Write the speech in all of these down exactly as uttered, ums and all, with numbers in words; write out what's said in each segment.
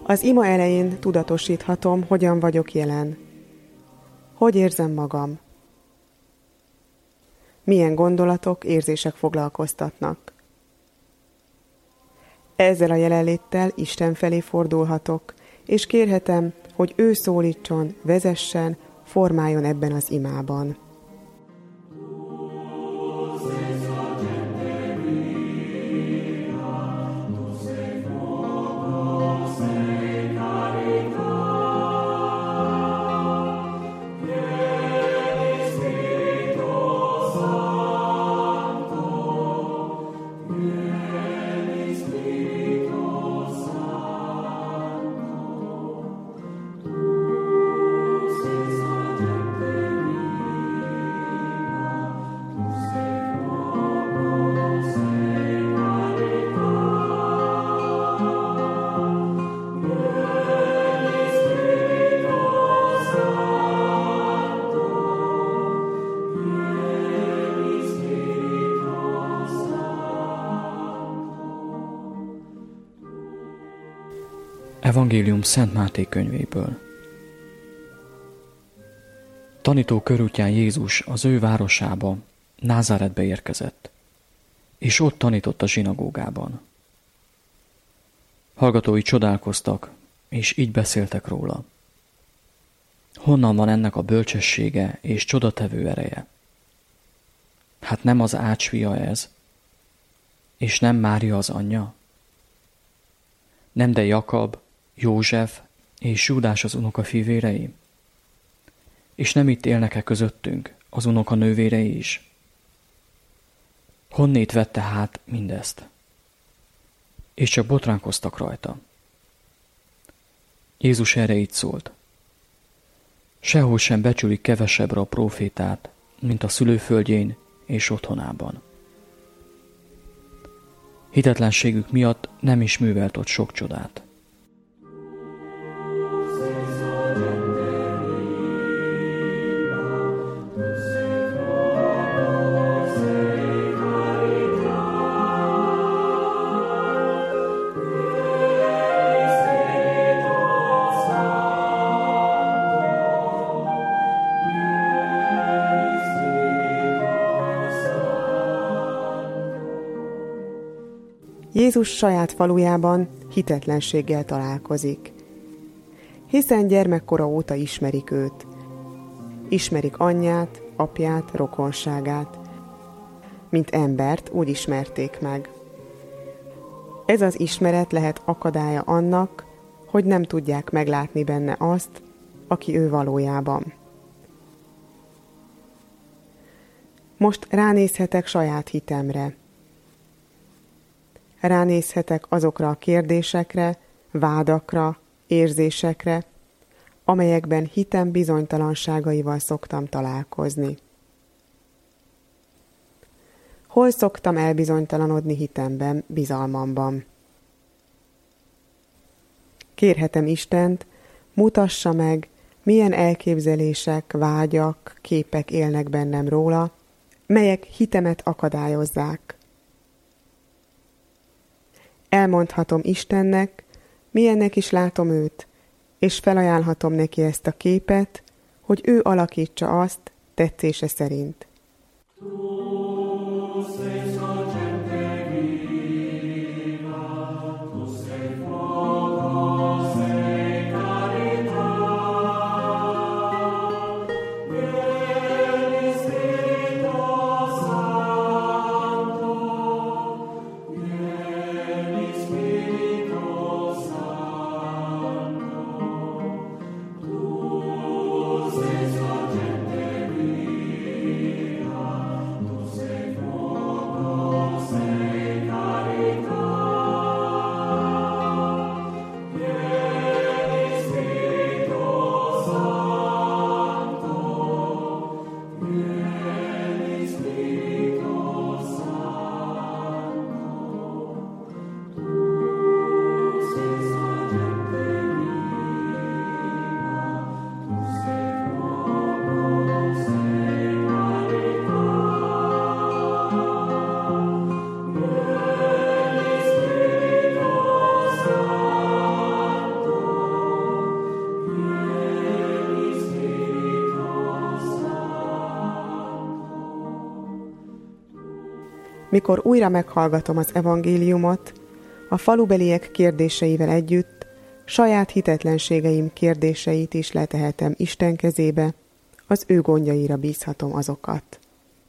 Az ima elején tudatosíthatom, hogyan vagyok jelen. Hogy érzem magam? Milyen gondolatok, érzések foglalkoztatnak? Ezzel a jelenléttel Isten felé fordulhatok, és kérhetem, hogy ő szólítson, vezessen, formáljon ebben az imában. Evangélium Szent Máté könyvéből. Tanító körútján Jézus az ő városába, Názáretbe érkezett, és ott tanított a zsinagógában. Hallgatói csodálkoztak, és így beszéltek róla. Honnan van ennek a bölcsessége és csodatevő ereje? Hát nem az Ács fia ez, és nem Mária az anyja? Nem de Jakab, József és Júdás az unokafivérei? És nem itt élnek-e közöttünk az unoka nővérei is? Honnét vette hát mindezt? És csak botránkoztak rajta. Jézus erre így szólt. Sehol sem becsülik kevesebbre a prófétát, mint a szülőföldjén és otthonában. Hitetlenségük miatt nem is művelt ott sok csodát. Jézus saját falujában hitetlenséggel találkozik, hiszen gyermekkora óta ismerik őt. Ismerik anyját, apját, rokonságát. Mint embert úgy ismerték meg. Ez az ismeret lehet akadálya annak, hogy nem tudják meglátni benne azt, aki ő valójában. Most ránézhetek saját hitemre. Ránézhetek azokra a kérdésekre, vádakra, érzésekre, amelyekben hitem bizonytalanságaival szoktam találkozni. Hol szoktam elbizonytalanodni hitemben, bizalmamban? Kérhetem Istent, mutassa meg, milyen elképzelések, vágyak, képek élnek bennem róla, melyek hitemet akadályozzák. Elmondhatom Istennek, milyennek is látom őt, és felajánlhatom neki ezt a képet, hogy ő alakítsa azt tetszése szerint. Amen. Mikor újra meghallgatom az evangéliumot, a falubeliek kérdéseivel együtt saját hitetlenségeim kérdéseit is letehetem Isten kezébe, az ő gondjaira bízhatom azokat.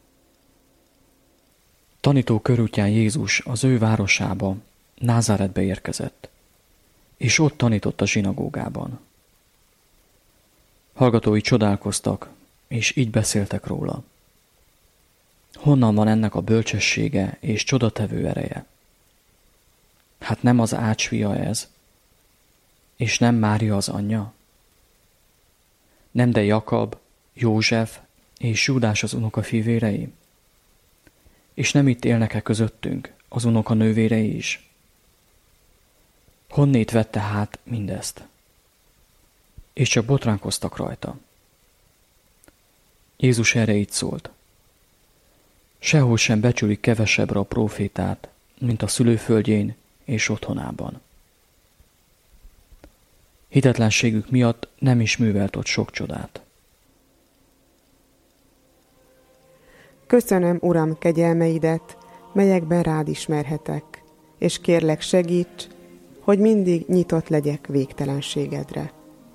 Tanító körútján Jézus az ő városába, Názáretbe érkezett, és ott tanított a zsinagógában. Hallgatói csodálkoztak, és így beszéltek róla. Honnan van ennek a bölcsessége és csodatevő ereje? Hát nem az Ács fia ez, és nem Mária az anyja? Nem de Jakab, József és Júdás az unokafivérei? És nem itt élnek-e közöttünk az unoka nővérei is? Honnét vette hát mindezt? És csak botránkoztak rajta. Jézus erre így szólt. Sehol sem becsülik kevesebbre a prófétát, mint a szülőföldjén és otthonában. Hitetlenségük miatt nem is művelt ott sok csodát. Köszönöm, Uram, kegyelmeidet, melyekben rád ismerhetek, és kérlek segíts, hogy mindig nyitott legyek végtelenségedre.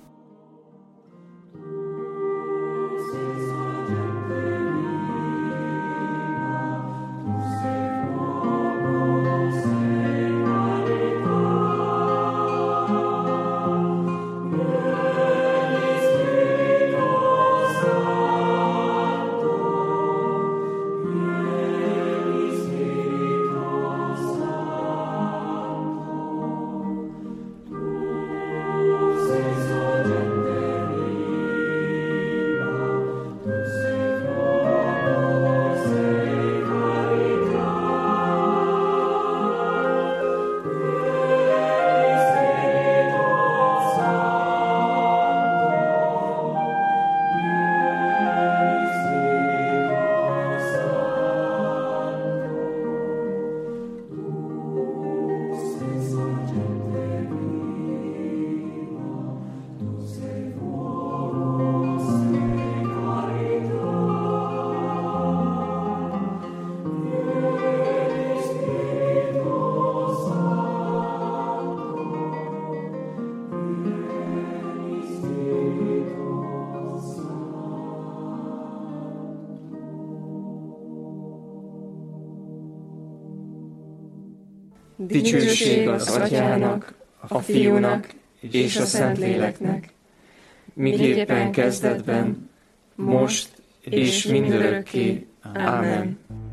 Dicsőség az Atyának, a Fiúnak és a Szentléleknek, miképpen kezdetben, most és mindörökké. Ámen.